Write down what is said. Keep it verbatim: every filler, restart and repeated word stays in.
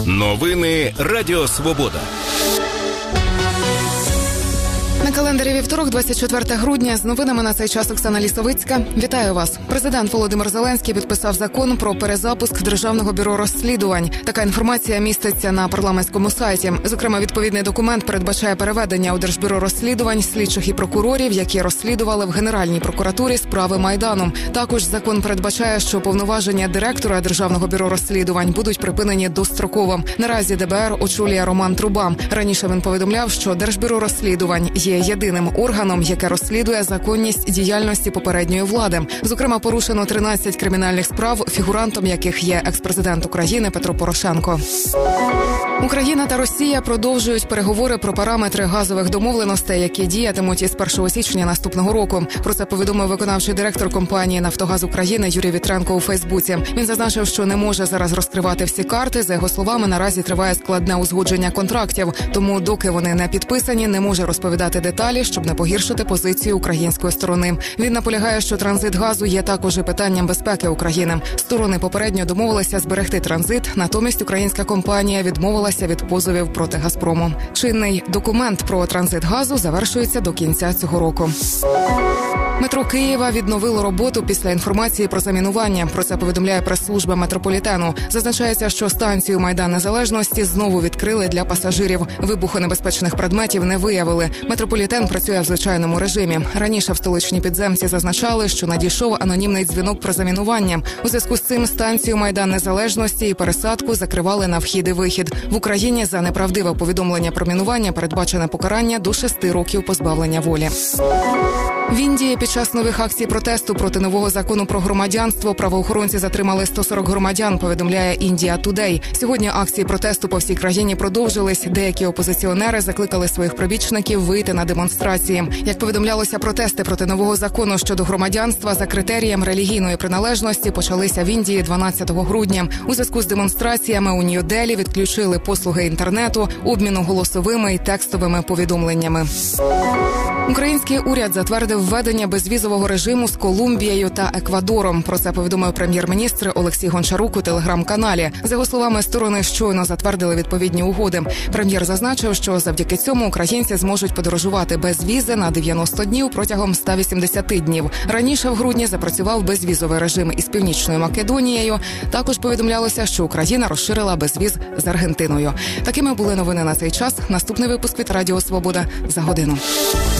Новини Радіо Свобода. На календарі вівторок, двадцять четверте грудня. З новинами на цей час Оксана Лісовицька. Вітаю вас. Президент Володимир Зеленський підписав закон про перезапуск Державного бюро розслідувань. Така інформація міститься на парламентському сайті. Зокрема, відповідний документ передбачає переведення у Держбюро розслідувань слідчих і прокурорів, які розслідували в Генеральній прокуратурі справи Майдану. Також закон передбачає, що повноваження директора Державного бюро розслідувань будуть припинені достроково. Наразі ДБР очолює Роман Труба. Раніше він повідомляв, що Держбюро розслідувань є єдиним органом, яке розслідує законність діяльності попередньої влади. Зокрема, порушено тринадцять кримінальних справ, фігурантом яких є екс-президент України Петро Порошенко. Україна та Росія продовжують переговори про параметри газових домовленостей, які діятимуть із першого січня наступного року. Про це повідомив виконавчий директор компанії «Нафтогаз України» Юрій Вітренко у Фейсбуці. Він зазначив, що не може зараз розкривати всі карти. За його словами, наразі триває складне узгодження контрактів. Тому, доки вони не підписані, не може розповідати деталі, щоб не погіршити позицію української сторони. Він наполягає, що транзит газу є також і питанням безпеки України. Сторони попередньо домовилися зберегти транзит, натомість українська компанія відмовилася від позовів проти «Газпрому». Чинний документ про транзит газу завершується до кінця цього року. Метро Києва відновило роботу після інформації про замінування. Про це повідомляє прес-служба метрополітену. Зазначається, що станцію Майдан Незалежності знову відкрили для пасажирів. Вибухонебезпечних предметів не виявили. Метрополітен працює в звичайному режимі. Раніше в столичній підземці зазначали, що надійшов анонімний дзвінок про замінування. У зв'язку з цим станцію Майдан Незалежності і пересадку закривали на вхід і вихід. В Україні за неправдиве повідомлення про мінування передбачене покарання до шести років позбавлення волі. В Індії під час нових акцій протесту проти нового закону про громадянство правоохоронці затримали сто сорок громадян, повідомляє India Today. Сьогодні акції протесту по всій країні продовжились. Деякі опозиціонери закликали своїх прибічників вийти на демонстрації. Як повідомлялося, протести проти нового закону щодо громадянства за критерієм релігійної приналежності почалися в Індії дванадцятого грудня. У зв'язку з демонстраціями у Нью-Делі відключили послуги інтернету, обміну голосовими і текстовими повідомленнями. Український уряд затвердив введення безвізового режиму з Колумбією та Еквадором. Про це повідомив прем'єр-міністр Олексій Гончарук у телеграм-каналі. За його словами, сторони щойно затвердили відповідні угоди. Прем'єр зазначив, що завдяки цьому українці зможуть подорожувати без візи на дев'яносто днів протягом ста вісімдесяти днів. Раніше в грудні запрацював безвізовий режим із Північною Македонією. Також повідомлялося, що Україна розширила безвіз з Аргентиною. Такими були новини на цей час. Наступний випуск від Радіо Свобода за годину.